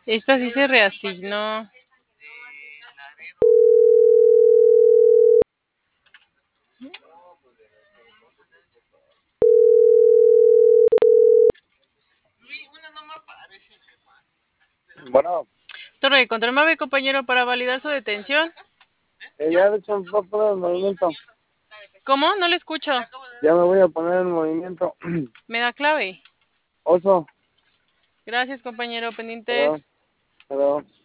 Esta sí se reasignó. Bueno, Torre de control, ¿me ve, compañero, para validar su detención? ya de hecho me voy a poner en movimiento. ¿Cómo? No le escucho. Ya me voy a poner en movimiento. ¿Me da clave? Oso, Gracias, compañero. perdón, Pendientes. perdón.